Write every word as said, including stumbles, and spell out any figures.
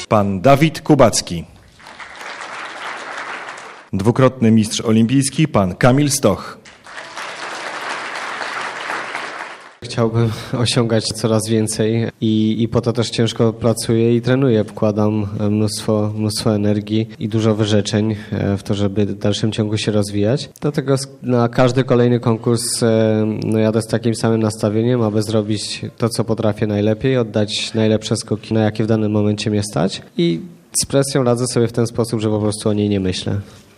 pan Dawid Kubacki. Dwukrotny mistrz olimpijski, pan Kamil Stoch. Chciałbym osiągać coraz więcej i, i po to też ciężko pracuję i trenuję. Wkładam mnóstwo, mnóstwo energii i dużo wyrzeczeń w to, żeby w dalszym ciągu się rozwijać. Dlatego na każdy kolejny konkurs no, jadę z takim samym nastawieniem, aby zrobić to, co potrafię najlepiej, oddać najlepsze skoki, na jakie w danym momencie mnie stać i z presją radzę sobie w ten sposób, że po prostu o niej nie myślę.